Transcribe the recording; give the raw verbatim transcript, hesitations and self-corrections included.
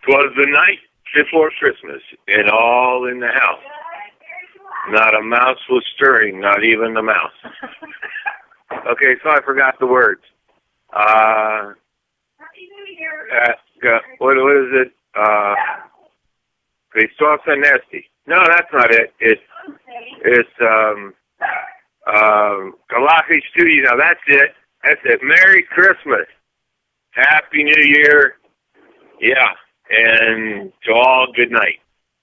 'Twas the night before Christmas, and all in the house. Not a mouse was stirring, not even the mouse. Okay, so I forgot the words. Uh, uh, what, what is it? Uh, Christos Anesti. No, that's not it. It's, it's, um, um, Galachi Studio. That's it. That's it. Merry Christmas. Happy New Year. Yeah. And to all, good night.